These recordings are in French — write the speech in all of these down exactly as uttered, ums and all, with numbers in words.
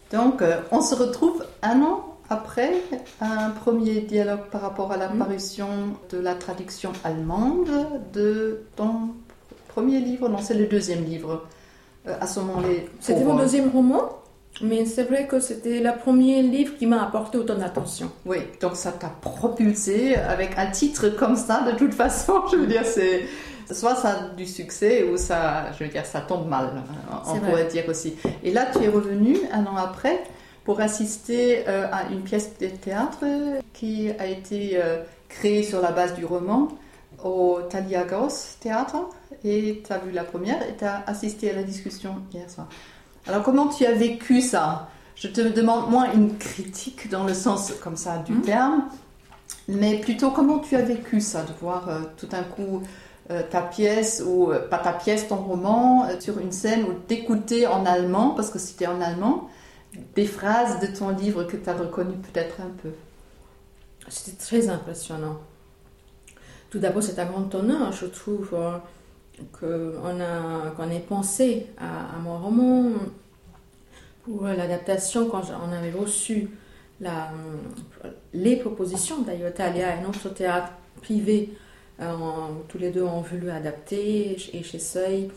Donc, euh, on se retrouve un an après un premier dialogue par rapport à la parution de la traduction allemande de ton premier livre. Non, c'est le deuxième livre. Euh, à ce moment-là. C'était mon deuxième roman, mais c'est vrai que c'était le premier livre qui m'a apporté autant d'attention. Oui, donc ça t'a propulsé avec un titre comme ça. De toute façon, je veux dire, c'est soit ça a du succès ou ça, je veux dire, ça tombe mal. On c'est pourrait vrai. Dire aussi. Et là, tu es revenu un an après pour assister euh, à une pièce de théâtre qui a été euh, créée sur la base du roman au Thalia Gauss Théâtre. Et tu as vu la première et tu as assisté à la discussion hier soir. Alors, comment tu as vécu ça? Je te demande moins une critique dans le sens comme ça du mmh. terme, mais plutôt comment tu as vécu ça, de voir euh, tout d'un coup euh, ta pièce, ou euh, pas ta pièce, ton roman, euh, sur une scène, ou d'écouter en allemand, parce que c'était en allemand, des phrases de ton livre que tu as reconnues peut-être un peu. C'était très impressionnant. Tout d'abord, c'est un grand honneur, je trouve, euh, qu'on a, qu'on ait pensé à, à mon roman. Pour l'adaptation, quand on avait reçu la, les propositions d'ailleurs, Thalia et notre théâtre privé, euh, tous les deux ont voulu adapter, et chez Seuil,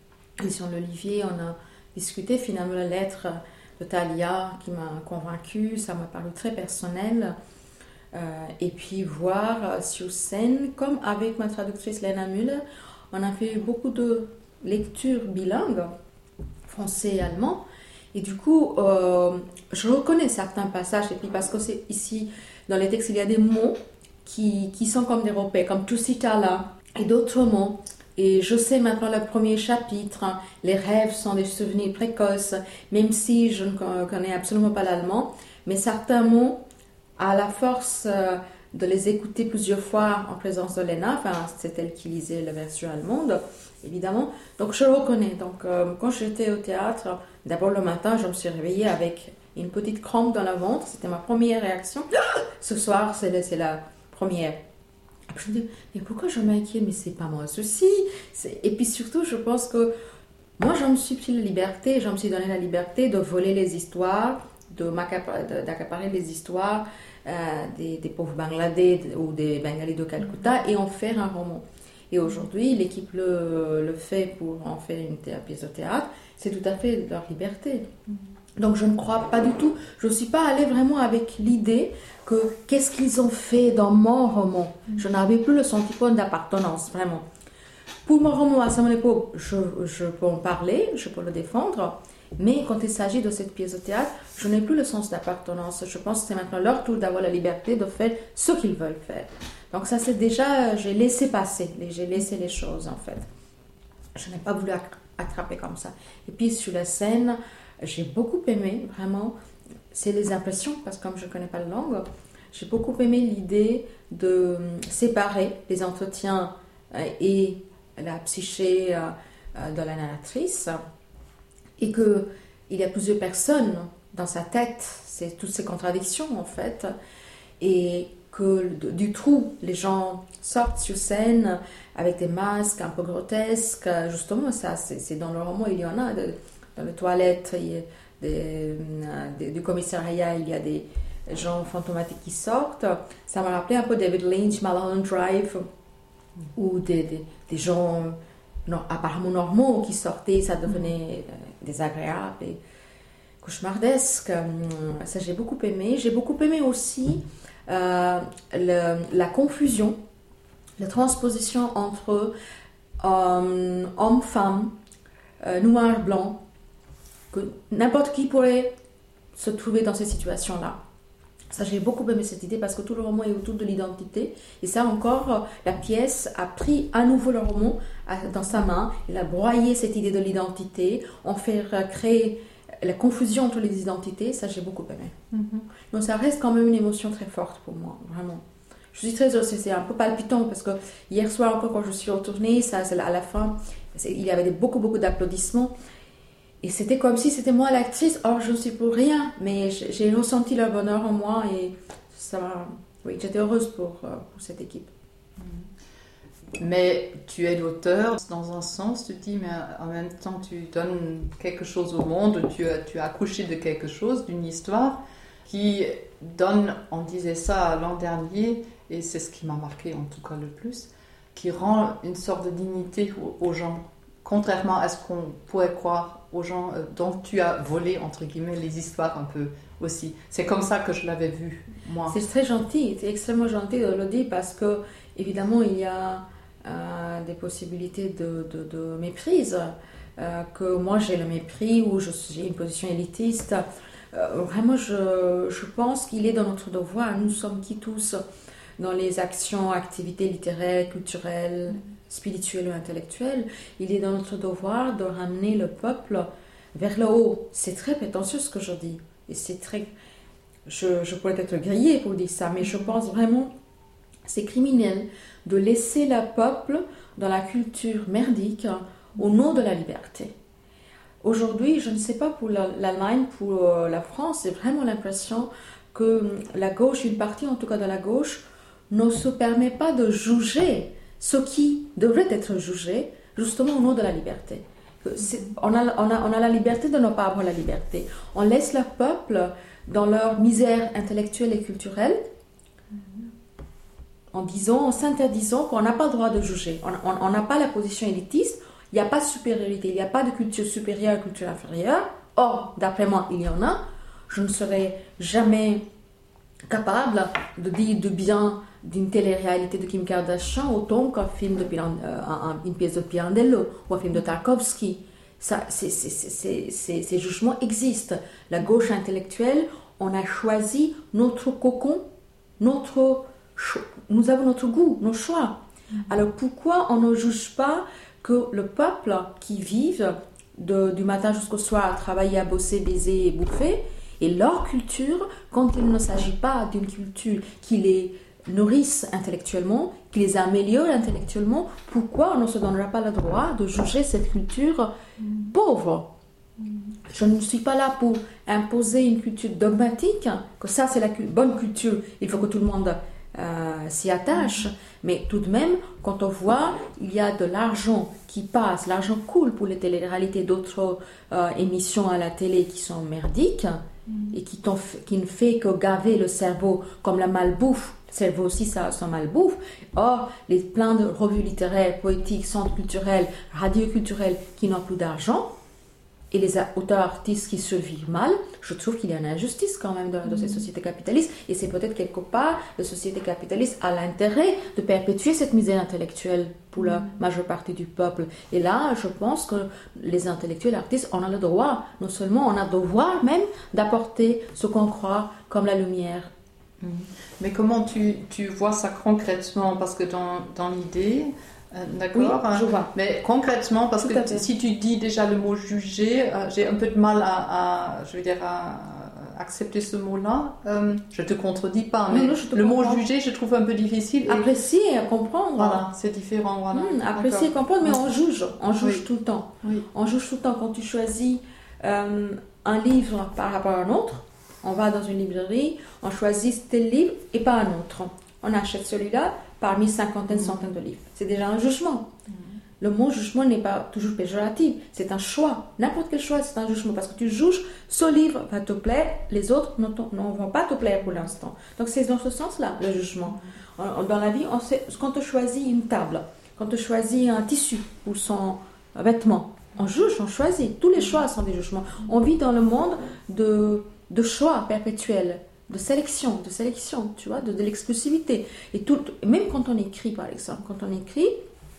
et sur l'Olivier, on a discuté finalement la lettre de Thalia qui m'a convaincue, ça m'a paru très personnel. Euh, et puis voir sur scène, comme avec ma traductrice Lena Müller, on a fait beaucoup de lectures bilingues, français et allemand. Et du coup, euh, je reconnais certains passages, et puis parce que c'est ici, dans les textes, il y a des mots qui, qui sont comme des repères, comme Tusitala et d'autres mots. Et je sais maintenant le premier chapitre, hein, les rêves sont des souvenirs précoces, même si je ne connais absolument pas l'allemand, mais certains mots, à la force euh, de les écouter plusieurs fois en présence de Lena, enfin c'est elle qui lisait la version allemande, évidemment, donc je le reconnais. Donc euh, quand j'étais au théâtre, d'abord le matin, je me suis réveillée avec une petite crampe dans le ventre, c'était ma première réaction. Ce soir, c'est la, c'est la première. Je me dis, mais pourquoi je m'inquiète? Mais c'est pas moi ceci. C'est... Et puis surtout, je pense que moi, je me suis pris la liberté, je me suis donné la liberté de voler les histoires, de d'accaparer les histoires euh, des, des pauvres Bangladais ou des Bengalis de Calcutta et en faire un roman. Et aujourd'hui, l'équipe le, le fait pour en faire une thé- pièce de théâtre, c'est tout à fait leur liberté. Donc je ne crois pas du tout, je ne suis pas allée vraiment avec l'idée que qu'est-ce qu'ils ont fait dans mon roman. Je n'avais plus le sentiment d'appartenance, vraiment. Pour mon roman à mon époque, je, je peux en parler, je peux le défendre, mais quand il s'agit de cette pièce de théâtre, je n'ai plus le sens d'appartenance. Je pense que c'est maintenant leur tour d'avoir la liberté de faire ce qu'ils veulent faire. Donc ça c'est déjà, j'ai laissé passer, j'ai laissé les choses en fait. Je n'ai pas voulu attraper comme ça. Et puis sur la scène, j'ai beaucoup aimé, vraiment, c'est les impressions, parce que comme je ne connais pas la langue, j'ai beaucoup aimé l'idée de séparer les entretiens et la psyché de la narratrice, et qu'il y a plusieurs personnes dans sa tête, c'est toutes ces contradictions en fait, et que du trou, les gens sortent sur scène avec des masques un peu grotesques, justement ça, c'est, c'est dans le roman, il y en a, de, dans les toilettes il y a des, des, du commissariat, il y a des gens fantomatiques qui sortent, ça m'a rappelé un peu David Lynch, Mulholland Drive, ou des, des, des gens non, apparemment normaux qui sortaient, ça devenait désagréable et cauchemardesque. Ça, j'ai beaucoup aimé. J'ai beaucoup aimé aussi euh, le, la confusion, la transposition entre euh, homme-femme, euh, noir-blanc, que n'importe qui pourrait se trouver dans cette situation-là. Ça, j'ai beaucoup aimé cette idée parce que tout le roman est autour de l'identité. Et ça encore, la pièce a pris à nouveau le roman dans sa main. Elle a broyé cette idée de l'identité, en fait créer la confusion entre les identités. Ça, j'ai beaucoup aimé. Mm-hmm. Donc ça reste quand même une émotion très forte pour moi, vraiment. Je suis très heureuse, c'est un peu palpitant parce que hier soir encore quand je suis retournée, ça, c'est à la fin, il y avait beaucoup, beaucoup d'applaudissements. Et c'était comme si c'était moi l'actrice. Or, je ne suis pour rien, mais j'ai ressenti le bonheur en moi et ça, oui, j'étais heureuse pour, pour cette équipe. Mais tu es l'auteur, dans un sens, tu te dis, mais en même temps, tu donnes quelque chose au monde, tu as, tu as accouché de quelque chose, d'une histoire qui donne, on disait ça l'an dernier, et c'est ce qui m'a marqué en tout cas le plus, qui rend une sorte de dignité aux, aux gens, contrairement à ce qu'on pourrait croire aux gens euh, dont tu as volé, entre guillemets, les histoires un peu aussi. C'est comme ça que je l'avais vu, moi. C'est très gentil, c'est extrêmement gentil de le dire parce que, évidemment, il y a euh, des possibilités de, de, de méprise, euh, que moi j'ai le mépris ou je, j'ai une position élitiste. Euh, vraiment, je, je pense qu'il est dans notre devoir, nous sommes qui tous, dans les actions, activités littéraires, culturelles, spirituelles ou intellectuelles, il est dans notre devoir de ramener le peuple vers le haut. C'est très prétentieux ce que je dis. Et c'est très... Je, je pourrais être grillée pour dire ça, mais je pense vraiment c'est criminel de laisser le peuple dans la culture merdique au nom de la liberté. Aujourd'hui, je ne sais pas pour l'Allemagne, pour la France, j'ai vraiment l'impression que la gauche, une partie en tout cas de la gauche, ne se permet pas de juger ce qui devrait être jugé, justement au nom de la liberté. On a, on, a, on a la liberté de ne pas avoir la liberté. On laisse le peuple dans leur misère intellectuelle et culturelle, en disant, en s'interdisant qu'on n'a pas le droit de juger. On n'a pas la position élitiste, il n'y a pas de supériorité, il n'y a pas de culture supérieure, culture inférieure. Or, d'après moi, il y en a. Je ne serais jamais capable de dire du bien d'une télé-réalité de Kim Kardashian autant qu'un film de Piran- euh, un, une pièce de Pirandello ou un film de Tarkovsky. Ça, c'est, c'est, c'est, c'est, ces jugements existent. La gauche intellectuelle, on a choisi notre cocon, notre cho- nous avons notre goût, nos choix. Alors pourquoi on ne juge pas que le peuple qui vit de, du matin jusqu'au soir à travailler, à bosser, baiser et bouffer, et leur culture, quand il ne s'agit pas d'une culture qui les nourrisse intellectuellement, qui les améliore intellectuellement, pourquoi on ne se donnera pas le droit de juger cette culture pauvre? Je ne suis pas là pour imposer une culture dogmatique, que ça c'est la cu- bonne culture, il faut que tout le monde euh, s'y attache, mais tout de même, quand on voit, il y a de l'argent qui passe, l'argent coule pour les téléréalités, d'autres euh, émissions à la télé qui sont merdiques, et qui, qui ne fait que gaver le cerveau comme la malbouffe. Le cerveau aussi, ça, ça malbouffe. Or, les plein de revues littéraires, poétiques, centres culturels, radioculturels qui n'ont plus d'argent, et les auteurs artistes qui survivent mal, je trouve qu'il y a une injustice quand même dans, dans ces sociétés capitalistes. Et c'est peut-être quelque part, la société capitaliste a l'intérêt de perpétuer cette misère intellectuelle pour la majeure partie du peuple. Et là, je pense que les intellectuels artistes, on a le droit, non seulement on a le devoir même d'apporter ce qu'on croit comme la lumière. Mais comment tu, tu vois ça concrètement? Parce que dans, dans l'idée... Euh, d'accord, oui, je vois. Mais concrètement, parce Tout que t- si tu dis déjà le mot juger, euh, j'ai un peu de mal à, à je veux dire, à accepter ce mot-là. Euh, je te contredis pas, mais non, non, le comprends. Mot juger, je trouve un peu difficile. Et... Apprécier et comprendre. Voilà, c'est différent. Voilà. Mmh, apprécier et comprendre, mais on juge, on juge oui. tout le temps. Oui. On juge tout le temps quand tu choisis euh, un livre par rapport à un autre. On va dans une librairie, on choisit tel livre et pas un autre. On achète celui-là parmi cinquantaine, centaines de livres. C'est déjà un jugement. Mmh. Le mot jugement n'est pas toujours péjoratif, c'est un choix. N'importe quel choix, c'est un jugement, parce que tu juges, ce livre va te plaire, les autres ne, ne vont pas te plaire pour l'instant. Donc c'est dans ce sens-là, le jugement. Mmh. Dans la vie, on sait, quand on choisit une table, quand on choisit un tissu ou son vêtement, on juge, on choisit. Tous les choix sont des jugements. On vit dans le monde de, de choix perpétuels, de sélection, de sélection, tu vois, de, de l'exclusivité. Et tout, même quand on écrit, par exemple, quand on écrit,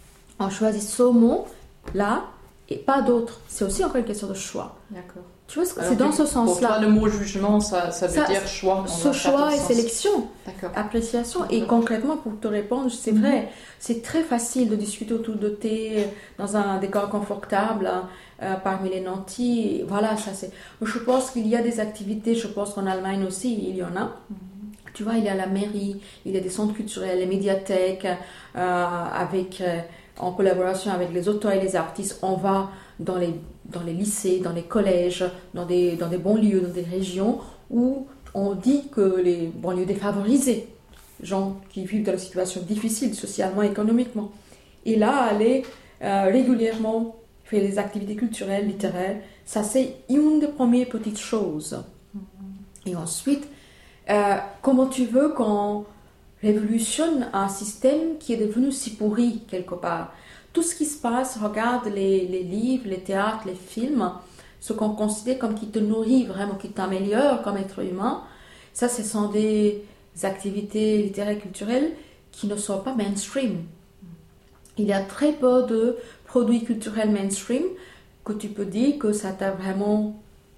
on choisit ce mot-là et pas d'autre. C'est aussi encore une question de choix. D'accord. Tu vois, c'est dans ce sens-là. Pour toi, le mot jugement, ça, ça veut ça, dire choix. Ce choix et sélection, D'accord. appréciation. D'accord. Et concrètement, pour te répondre, c'est mm-hmm. vrai, c'est très facile de discuter autour de thé dans un décor confortable, euh, parmi les nantis. Voilà, ça c'est. Je pense qu'il y a des activités, je pense qu'en Allemagne aussi, il y en a. Mm-hmm. Tu vois, il y a la mairie, il y a des centres culturels, les médiathèques, euh, avec, euh, en collaboration avec les auteurs et les artistes, on va dans les, dans les lycées, dans les collèges, dans des, dans des banlieues, dans des régions où on dit que les banlieues défavorisées, gens qui vivent dans des situations difficiles socialement, économiquement, Et là, aller euh, régulièrement faire des activités culturelles, littéraires, ça c'est une des premières petites choses. Et ensuite, euh, comment tu veux qu'on révolutionne un système qui est devenu si pourri quelque part? Tout ce qui se passe, regarde les, les livres, les théâtres, les films, ce qu'on considère comme qui te nourrit vraiment, qui t'améliore comme être humain, ça ce sont des activités littéraires, culturelles qui ne sont pas mainstream. Il y a très peu de produits culturels mainstream que tu peux dire que ça t'a vraiment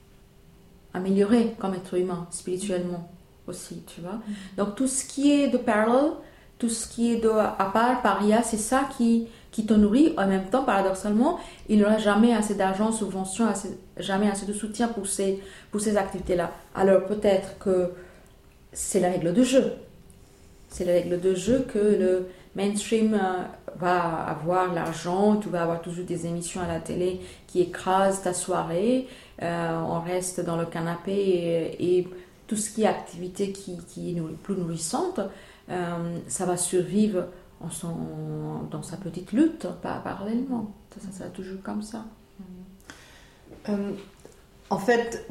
amélioré comme être humain, spirituellement aussi, tu vois. Mm-hmm. Donc tout ce qui est de parallel, tout ce qui est de à part, paria, c'est ça qui, qui te nourrit. En même temps, paradoxalement, il n'y aura jamais assez d'argent, subvention, assez, jamais assez de soutien pour ces, pour ces activités-là. Alors peut-être que c'est la règle de jeu. C'est la règle de jeu que le mainstream va avoir l'argent, tu vas avoir toujours des émissions à la télé qui écrasent ta soirée, euh, on reste dans le canapé et, et tout ce qui est activité qui, qui est plus nourrissante, euh, ça va survivre en son, dans sa petite lutte, pas parallèlement. Ça, ça, ça va toujours comme ça. Euh, en fait,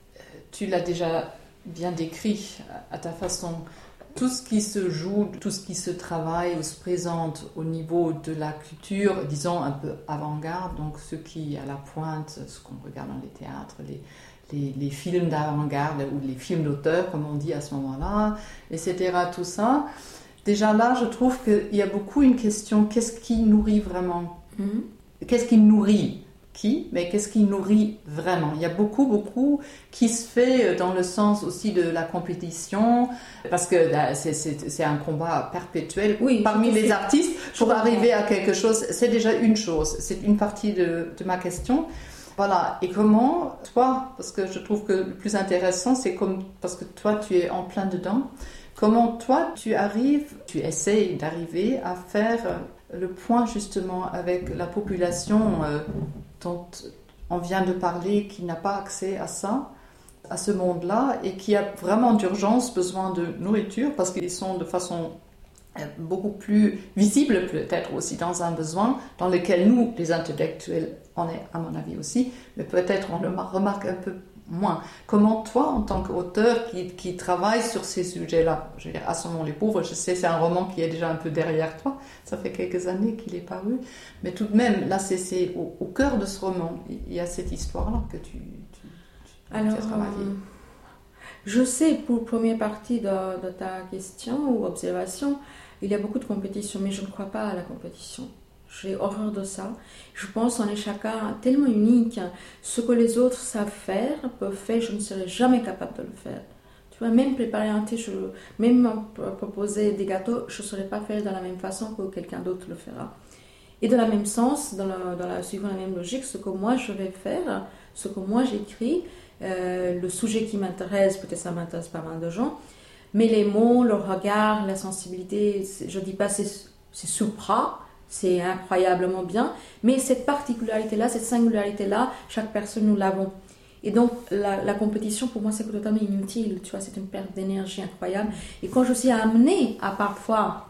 tu l'as déjà bien décrit à ta façon. Tout ce qui se joue, tout ce qui se travaille ou se présente au niveau de la culture, disons un peu avant-garde, donc ce qui est à la pointe, ce qu'on regarde dans les théâtres, les, les, les films d'avant-garde ou les films d'auteur, comme on dit à ce moment-là, et cetera. Tout ça. Déjà là, je trouve qu'il y a beaucoup une question, qu'est-ce qui nourrit vraiment? Mm-hmm. Qu'est-ce qui nourrit? Qui, mais qu'est-ce qui nourrit vraiment? Il y a beaucoup, beaucoup qui se fait dans le sens aussi de la compétition, parce que c'est, c'est, c'est un combat perpétuel oui, parmi les artistes pour arriver à quelque chose. C'est déjà une chose, c'est une partie de, de ma question. Voilà, et comment, toi, parce que je trouve que le plus intéressant, c'est comme, parce que toi, tu es en plein dedans, comment toi, tu arrives, tu essayes d'arriver à faire le point justement avec la population euh, dont on vient de parler, qui n'a pas accès à ça, à ce monde-là, et qui a vraiment d'urgence besoin de nourriture, parce qu'ils sont de façon beaucoup plus visible peut-être aussi dans un besoin dans lequel nous, les intellectuels, on est à mon avis aussi, mais peut-être on le remarque un peu moins. Comment toi, en tant qu'auteur qui, qui travaille sur ces sujets-là, je veux dire, Assommons les pauvres, je sais, c'est un roman qui est déjà un peu derrière toi, ça fait quelques années qu'il est paru, mais tout de même, là, c'est, c'est au, au cœur de ce roman, il y a cette histoire-là que tu, tu, tu Alors, as travaillé. Euh, je sais, pour la première partie de, de ta question ou observation, il y a beaucoup de compétition, mais je ne crois pas à la compétition. J'ai horreur de ça. Je pense qu'on est chacun tellement unique. Ce que les autres savent faire, peuvent faire, je ne serais jamais capable de le faire. Tu vois, même préparer un thé, je, même proposer des gâteaux, je ne saurais pas faire de la même façon que quelqu'un d'autre le fera. Et dans le même sens, dans la, dans la, suivant la même logique, ce que moi je vais faire, ce que moi j'écris, euh, le sujet qui m'intéresse, peut-être ça m'intéresse pas mal de gens, mais les mots, le regard, la sensibilité, je ne dis pas c'est, c'est supra, c'est incroyablement bien, mais cette particularité-là, cette singularité-là, chaque personne nous l'avons. Et donc la, la compétition pour moi c'est totalement inutile, tu vois, c'est une perte d'énergie incroyable. Et quand je suis amenée à parfois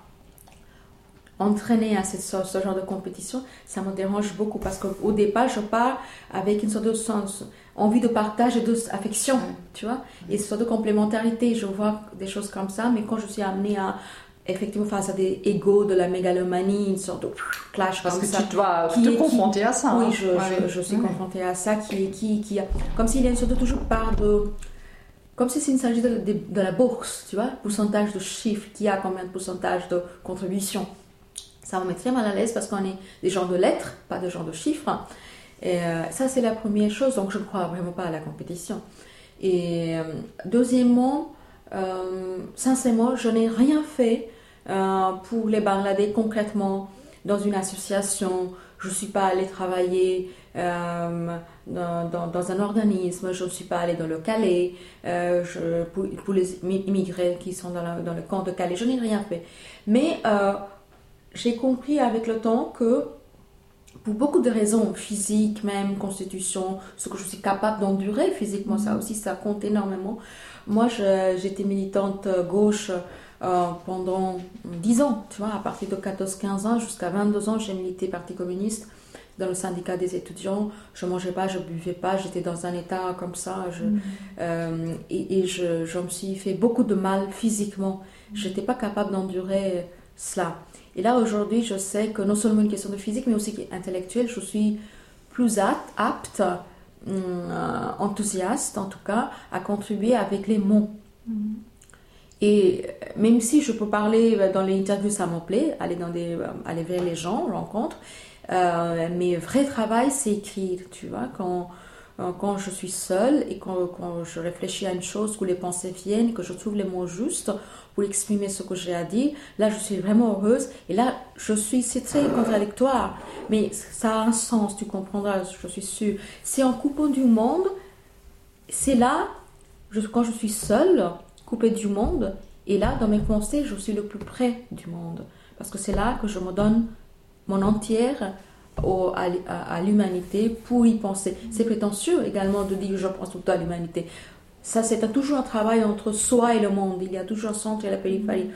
entraîner à cette, ce genre de compétition, ça me dérange beaucoup parce qu'au départ je pars avec une sorte de sens, envie de partage et d'affection, tu vois, et une sorte de complémentarité. Je vois des choses comme ça, mais quand je suis amenée à effectivement face à des égos de la mégalomanie, une sorte de clash parce comme que ça. Tu dois te confronter à ça. Oui, hein. je, ouais. je, je suis ouais. confrontée à ça, qui, qui, qui a, comme s'il y a une sorte de toujours part de... Comme si il s'agit de, de, de la bourse, tu vois, pourcentage de chiffres, qui a combien de pourcentage de contribution. Ça me met très mal à l'aise parce qu'on est des gens de lettres, pas des gens de chiffres. Et euh, ça, c'est la première chose, donc je ne crois vraiment pas à la compétition. Et euh, deuxièmement, euh, sincèrement, je n'ai rien fait euh, pour les Bangladais concrètement dans une association. Je ne suis pas allée travailler euh, dans, dans, dans un organisme, je ne suis pas allée dans le Calais, euh, je, pour, pour les immigrés qui sont dans, la, dans le camp de Calais, je n'ai rien fait. Mais euh, j'ai compris avec le temps que pour beaucoup de raisons physiques, même constitution, ce que je suis capable d'endurer physiquement, ça aussi, ça compte énormément. Moi, je, j'étais militante gauche euh, pendant dix ans, tu vois, à partir de quatorze quinze ans jusqu'à vingt-deux ans, j'ai milité Parti communiste dans le syndicat des étudiants. Je ne mangeais pas, je ne buvais pas, j'étais dans un état comme ça. Je, mmh. euh, et et je, je me suis fait beaucoup de mal physiquement. Je n'étais pas capable d'endurer cela. Et là, aujourd'hui, je sais que non seulement une question de physique, mais aussi intellectuelle, je suis plus apte, euh, enthousiaste en tout cas, à contribuer avec les mots. Mmh. Et même si je peux parler dans les interviews, ça me plaît, aller, dans des, aller vers les gens, rencontres, euh, mais vrai travail, c'est écrire, tu vois, quand, quand je suis seule et quand, quand je réfléchis à une chose, que les pensées viennent, que je trouve les mots justes pour exprimer ce que j'ai à dire, là, je suis vraiment heureuse. Et là, je suis, c'est très contradictoire, mais ça a un sens, tu comprendras, je suis sûre. C'est en coupant du monde, c'est là, je, quand je suis seule, coupée du monde, et là, dans mes pensées, je suis le plus près du monde. Parce que c'est là que je me donne mon entière au, à, à, à l'humanité pour y penser. C'est prétentieux également de dire que je pense tout le temps à l'humanité. Ça, c'est un, toujours un travail entre soi et le monde. Il y a toujours un centre et la périphérie.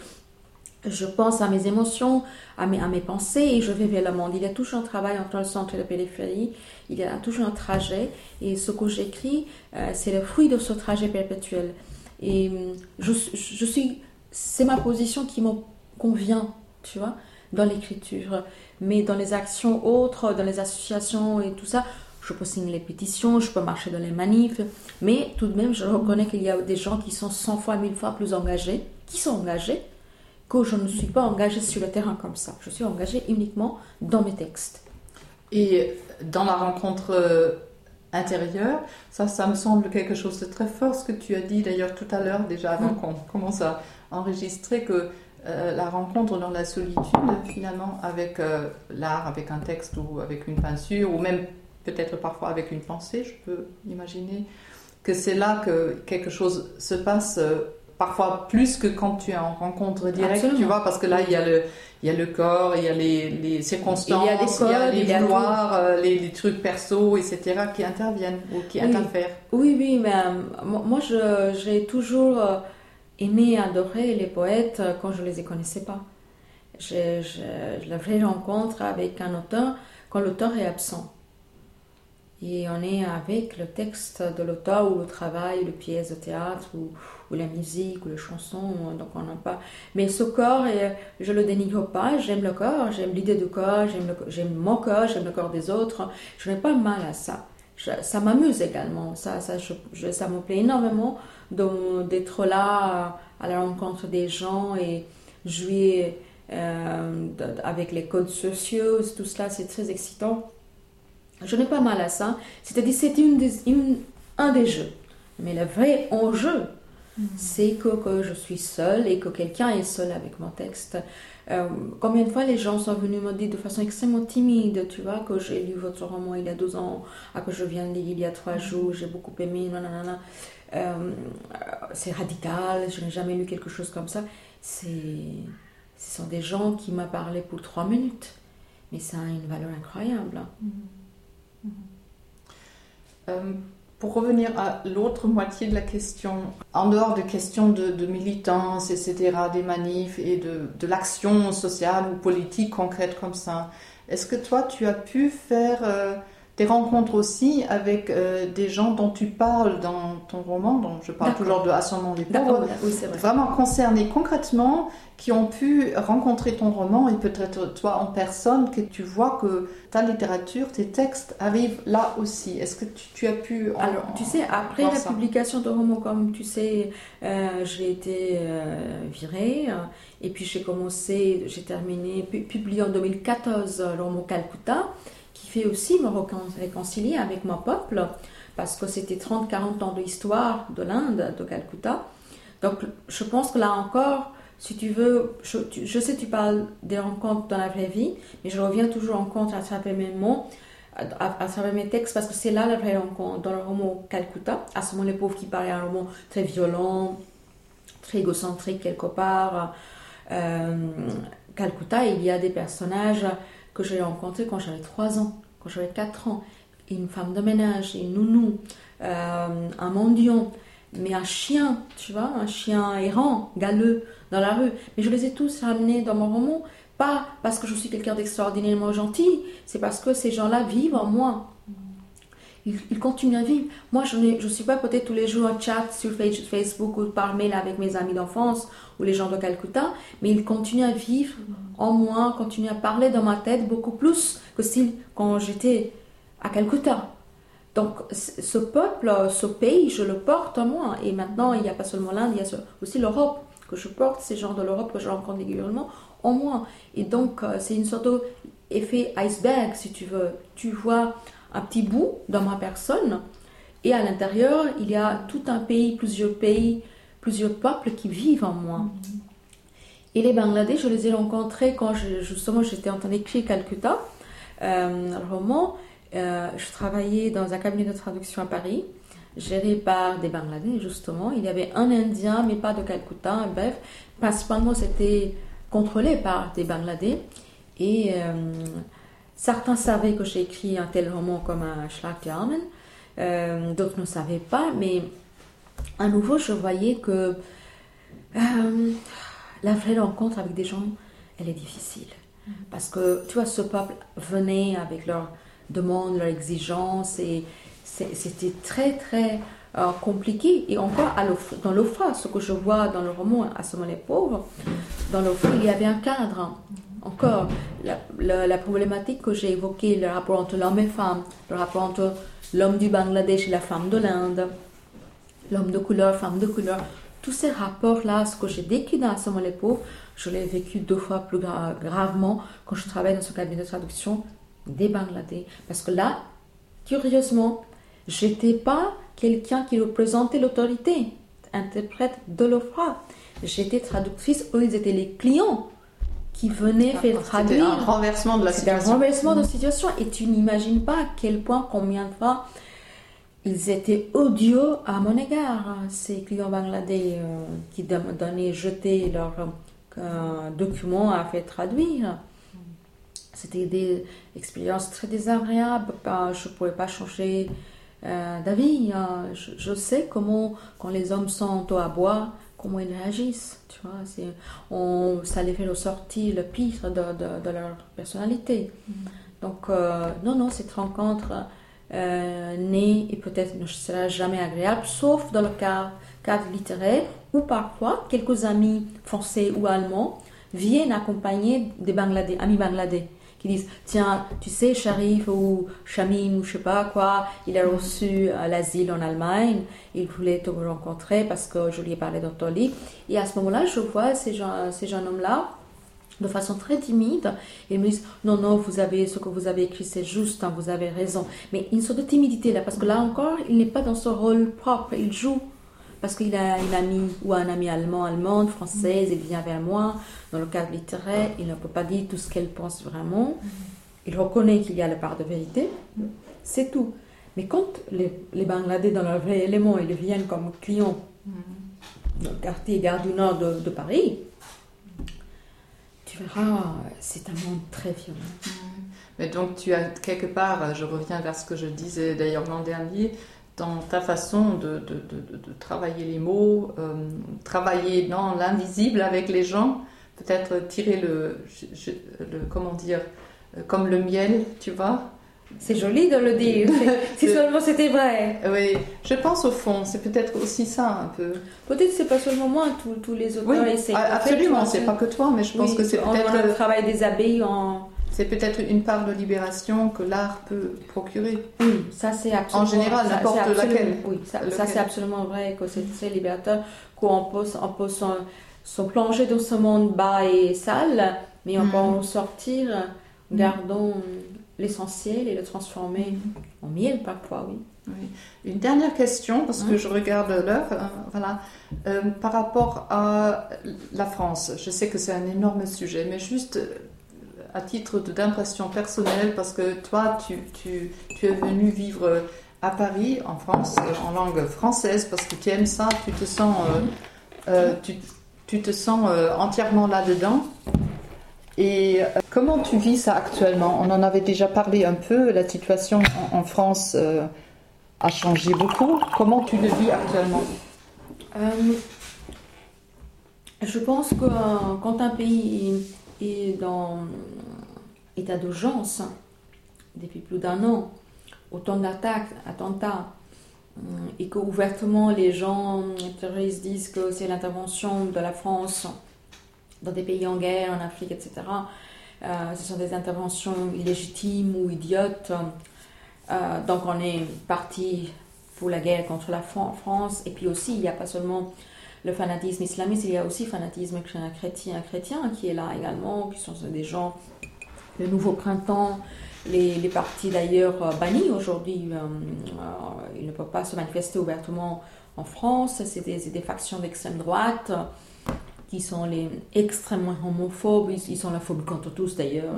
Je pense à mes émotions, à mes, à mes pensées, et je vais vers le monde. Il y a toujours un travail entre le centre et la périphérie. Il y a toujours un trajet. Et ce que j'écris, euh, c'est le fruit de ce trajet perpétuel. Et je, je suis, c'est ma position qui me convient, tu vois, dans l'écriture. Mais dans les actions autres, dans les associations et tout ça, je peux signer les pétitions, je peux marcher dans les manifs. Mais tout de même, je reconnais qu'il y a des gens qui sont cent fois, mille fois plus engagés, qui sont engagés, que je ne suis pas engagée sur le terrain comme ça. Je suis engagée uniquement dans mes textes. Et dans la rencontre intérieur, ça, ça me semble quelque chose de très fort, ce que tu as dit d'ailleurs tout à l'heure, déjà avant mmh. qu'on commence à enregistrer, que euh, la rencontre dans la solitude, finalement, avec euh, l'art, avec un texte ou avec une peinture, ou même peut-être parfois avec une pensée, je peux imaginer, que c'est là que quelque chose se passe, euh, parfois plus que quand tu es en rencontre directe, Absolument. Tu vois, parce que là, il y a le... Il y a le corps, il y a les, les circonstances, il y a, des codes, il y a les il vouloirs, a les, les trucs perso, et cetera qui interviennent ou qui oui. interfèrent. Oui, oui, mais euh, moi, je, j'ai toujours aimé, adoré les poètes quand je ne les connaissais pas. J'ai, j'ai, la vraie rencontre avec un auteur quand l'auteur est absent. Et on est avec le texte de l'auteur ou le travail, le pièce de théâtre ou, ou la musique ou les chansons. Donc on n'a pas. Mais ce corps, je le dénigre pas. J'aime le corps, j'aime l'idée du corps, j'aime, le, j'aime mon corps, j'aime le corps des autres. Je n'ai pas mal à ça. Je, ça m'amuse également. Ça, ça, je, je, ça me plaît énormément de, d'être là à la rencontre des gens et jouer euh, de, avec les codes sociaux. Tout cela, c'est très excitant. Je n'ai pas mal à ça. C'est-à-dire, c'est une des, une, un des jeux. Mais le vrai enjeu, mmh. c'est que, que je suis seule et que quelqu'un est seul avec mon texte. Euh, combien de fois les gens sont venus me dire de façon extrêmement timide, tu vois, que j'ai lu votre roman il y a deux ans, à que je viens de lire il y a trois jours, j'ai beaucoup aimé, nanana. Euh, c'est radical, je n'ai jamais lu quelque chose comme ça. C'est, ce sont des gens qui m'ont parlé pour trois minutes. Mais ça a une valeur incroyable. Mmh. Euh, pour revenir à l'autre moitié de la question, en dehors de questions de, de militance, et cetera, des manifs et de, de l'action sociale ou politique concrète comme ça, est-ce que toi tu as pu faire euh, des rencontres aussi avec euh, des gens dont tu parles dans ton roman, dont je parle D'accord. toujours de Assommons les pauvres, oui, c'est vrai. Vraiment concernés concrètement, qui ont pu rencontrer ton roman et peut-être toi en personne, que tu vois que ta littérature, tes textes arrivent là aussi. Est-ce que tu, tu as pu... En, Alors, tu sais, après la ça. publication de roman, comme tu sais, euh, j'ai été euh, virée, euh, et puis j'ai commencé, j'ai terminé, pu, publié en deux mille quatorze le roman Calcutta, qui fait aussi me réconcilier avec mon peuple, parce que c'était trente à quarante ans d'histoire de l'Inde, de Calcutta. Donc, je pense que là encore... Si tu veux, je, tu, je sais que tu parles des rencontres dans la vraie vie, mais je reviens toujours en compte à travers mes mots, à, à, à travers mes textes, parce que c'est là la vraie rencontre. Dans le roman Calcutta, Assommons les pauvres, qui paraît un roman très violent, très égocentrique quelque part. Euh, Calcutta, il y a des personnages que j'ai rencontrés quand j'avais trois ans, quand j'avais quatre ans. Une femme de ménage, une nounou, euh, un mendiant. mais un chien, tu vois, un chien errant, galeux, dans la rue. Mais je les ai tous ramenés dans mon roman, pas parce que je suis quelqu'un d'extraordinairement gentil, c'est parce que ces gens-là vivent en moi. Ils, ils continuent à vivre. Moi, je ne suis pas peut-être tous les jours en chat sur Facebook ou par mail avec mes amis d'enfance ou les gens de Calcutta, mais ils continuent à vivre en moi, continuent à parler dans ma tête beaucoup plus que si, quand j'étais à Calcutta. Donc, ce peuple, ce pays, je le porte en moi. Et maintenant, il n'y a pas seulement l'Inde, il y a aussi l'Europe, que je porte, ces gens de l'Europe que je rencontre régulièrement, en moi. Et donc, c'est une sorte d'effet iceberg, si tu veux. Tu vois un petit bout dans ma personne, et à l'intérieur, il y a tout un pays, plusieurs pays, plusieurs peuples qui vivent en moi. Mm-hmm. Et les Bangladais, je les ai rencontrés quand je, justement j'étais en train d'écrire Calcutta, euh, un roman. Euh, je travaillais dans un cabinet de traduction à Paris, géré par des Bangladais, justement. Il y avait un Indien, mais pas de Calcutta, bref. Principalement, c'était contrôlé par des Bangladais. Et euh, certains savaient que j'ai écrit un tel roman comme un Schlagjarmen, euh, d'autres ne savaient pas, mais à nouveau, je voyais que euh, la vraie rencontre avec des gens, elle est difficile. Parce que, tu vois, ce peuple venait avec leurs demandes, leurs exigences, et c'était très, très euh, compliqué. Et encore, à dans l'Ofra, ce que je vois dans le roman « Assommons les pauvres », dans l'Ofra, il y avait un cadre. Encore, la, la, la problématique que j'ai évoquée, le rapport entre l'homme et femme, le rapport entre l'homme du Bangladesh et la femme de l'Inde, l'homme de couleur, femme de couleur, tous ces rapports-là, ce que j'ai décrit dans Assommons les pauvres, je l'ai vécu deux fois plus gra- gravement quand je travaille dans ce cabinet de traduction des Bangladais. Parce que là, curieusement, j'étais pas quelqu'un qui représentait l'autorité, interprète de l'Ofra. J'étais traductrice, eux, ils étaient les clients qui venaient ah, faire traduire. C'était un renversement de la C'était situation. un renversement de situation. Et tu n'imagines pas à quel point, combien de fois, ils étaient odieux à mon égard, ces clients bangladais euh, qui me donnaient, jetaient leurs euh, documents à faire traduire. C'était des expériences très désagréables. Je ne pouvais pas changer euh, d'avis. Je, je sais comment, quand les hommes sont au abois, comment ils réagissent. Tu vois, c'est, on, ça les fait ressortir le pire de, de, de leur personnalité. Mm. Donc, euh, non, non, cette rencontre euh, née et peut-être ne sera jamais agréable, sauf dans le cadre, cadre littéraire, où parfois quelques amis français ou allemands viennent accompagner des Bangladais, amis bangladais, qui disent « Tiens, tu sais, Sharif ou Shamim ou je sais pas quoi, il a reçu euh, l'asile en Allemagne, il voulait te rencontrer parce que je lui ai parlé dans ton livre. » Et à ce moment-là, je vois ces, gens, ces jeunes hommes-là, de façon très timide, et ils me disent « Non, non, vous avez, ce que vous avez écrit, c'est juste, hein, vous avez raison. » Mais une sorte de timidité là, parce que là encore, il n'est pas dans son rôle propre, il joue. Parce qu'il a une amie ou un ami allemand, allemande, française, il vient vers moi, dans le cadre littéraire, il ne peut pas dire tout ce qu'elle pense vraiment. Il reconnaît qu'il y a la part de vérité, c'est tout. Mais quand les, les Bangladais, dans leur vrai élément, ils viennent comme clients dans le quartier Gare du Nord de, de Paris, tu verras, c'est un monde très violent. Mais donc tu as quelque part, je reviens vers ce que je disais d'ailleurs l'an dernier, dans ta façon de, de, de, de travailler les mots, euh, travailler dans l'invisible avec les gens, peut-être tirer le, je, le comment dire, comme le miel, tu vois. C'est joli de le dire, si seulement c'était vrai. Oui, je pense au fond, c'est peut-être aussi ça un peu. Peut-être c'est pas seulement moi, tous, tous les auteurs oui, essaient. Absolument, c'est pas que toi, mais je pense oui, que c'est peut-être le travail des abeilles en... C'est peut-être une part de libération que l'art peut procurer. Oui, ça c'est absolument... En général, ça, n'importe laquelle. Oui, ça, ça c'est absolument vrai, que c'est très libérateur, qu'on peut, on peut s'en, s'en plonger dans ce monde bas et sale, mais on mm. peut en sortir, mm. gardons l'essentiel et le transformer mm. en miel parfois, oui. Oui. Une dernière question, parce que mm. je regarde l'heure, euh, voilà. Euh, par rapport à la France, je sais que c'est un énorme sujet, mais juste... à titre d'impression personnelle, parce que toi, tu, tu, tu es venu vivre à Paris, en France, en langue française, parce que tu aimes ça, tu te sens, euh, euh, tu, tu te sens euh, entièrement là-dedans. Et euh, comment tu vis ça actuellement ? On en avait déjà parlé un peu, la situation en, en France euh, a changé beaucoup. Comment tu le vis actuellement ? Euh, je pense que euh, quand un pays est, est dans état d'urgence depuis plus d'un an, autant d'attaques, attentats, et que ouvertement les gens, les terroristes disent que c'est l'intervention de la France dans des pays en guerre, en Afrique, et cetera. Euh, ce sont des interventions illégitimes ou idiotes. Euh, donc on est parti pour la guerre contre la France. Et puis aussi, il n'y a pas seulement le fanatisme islamiste, il y a aussi le fanatisme chrétien, chrétien qui est là également, qui sont des gens, le nouveau printemps, les, les partis d'ailleurs bannis aujourd'hui, euh, euh, ils ne peuvent pas se manifester ouvertement en France, c'est des, c'est des factions d'extrême droite qui sont les extrêmement homophobes, ils, ils sont la phobie contre tous d'ailleurs,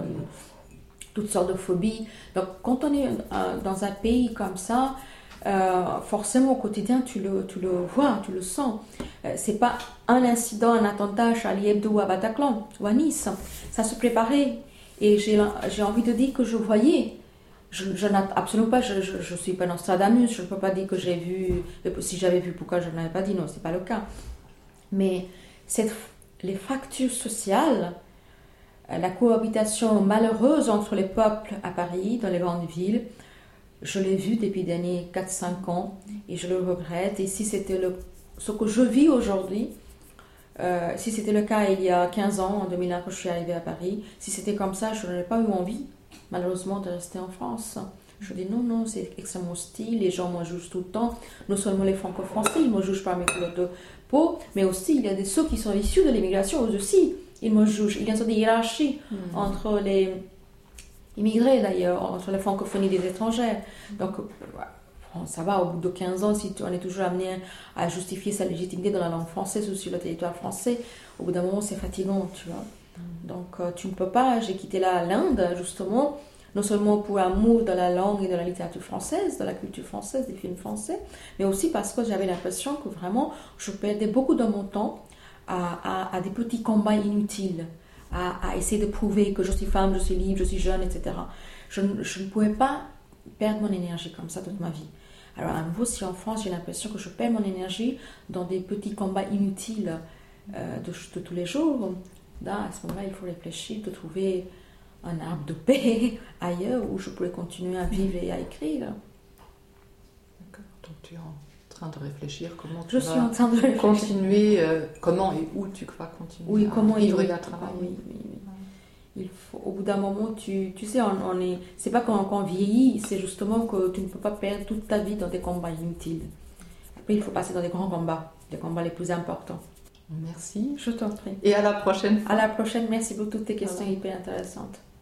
toutes sortes de phobies. Donc quand on est euh, dans un pays comme ça, euh, forcément au quotidien tu le, tu le vois, tu le sens. Euh, c'est pas un incident, un attentat à Charlie Hebdo ou à Bataclan ou à Nice, ça se préparait. Et j'ai, j'ai envie de dire que je voyais. Je, je n'ai absolument pas, je ne suis pas Nostradamus, je ne peux pas dire que j'ai vu, si j'avais vu, pourquoi je n'avais pas dit, non, ce n'est pas le cas. Mais cette, les fractures sociales, la cohabitation malheureuse entre les peuples à Paris, dans les grandes villes, je l'ai vu depuis les derniers quatre à cinq ans et je le regrette. Et si c'était le, ce que je vis aujourd'hui, Euh, si c'était le cas il y a quinze ans, en deux mille un, quand je suis arrivée à Paris, si c'était comme ça, je n'aurais pas eu envie, malheureusement, de rester en France. Je dis non, non, c'est extrêmement hostile, les gens me jugent tout le temps, non seulement les franco-français, ils me jugent par mes couleurs de peau, mais aussi il y a des ceux qui sont issus de l'immigration, eux aussi, ils me jugent. Il y a une sorte de hiérarchie mmh. entre les immigrés d'ailleurs, entre la francophonie des étrangers. Donc, voilà. Bon, ça va, au bout de quinze ans, si on est toujours amené à justifier sa légitimité dans la langue française ou sur le territoire français, au bout d'un moment, c'est fatigant, tu vois. Mm. Donc, euh, tu ne peux pas, j'ai quitté là l'Inde, justement, non seulement pour amour de la langue et de la littérature française, de la culture française, des films français, mais aussi parce que j'avais l'impression que vraiment, je perdais beaucoup de mon temps à, à, à des petits combats inutiles, à, à essayer de prouver que je suis femme, je suis libre, je suis jeune, et cetera. Je, je ne pouvais pas perdre mon énergie comme ça toute ma vie. Alors à nouveau, si en France j'ai l'impression que je perds mon énergie dans des petits combats inutiles euh, de, de tous les jours, là, à ce moment-là, il faut réfléchir, de trouver un arbre de paix ailleurs où je pourrais continuer à vivre et à écrire. D'accord. Donc tu es en train de réfléchir comment tu je vas suis en train de réfléchir. continuer, euh, comment et où tu vas continuer oui, à comment vivre et, et à travailler. Oui, oui, oui. Il faut, au bout d'un moment, tu, tu sais, on, on est, c'est pas quand, quand on vieillit, c'est justement que tu ne peux pas perdre toute ta vie dans des combats inutiles. Après, il faut passer dans des grands combats, les combats les plus importants. Merci. Je t'en prie. Et à la prochaine fois. À la prochaine, merci pour toutes tes questions voilà. hyper intéressantes.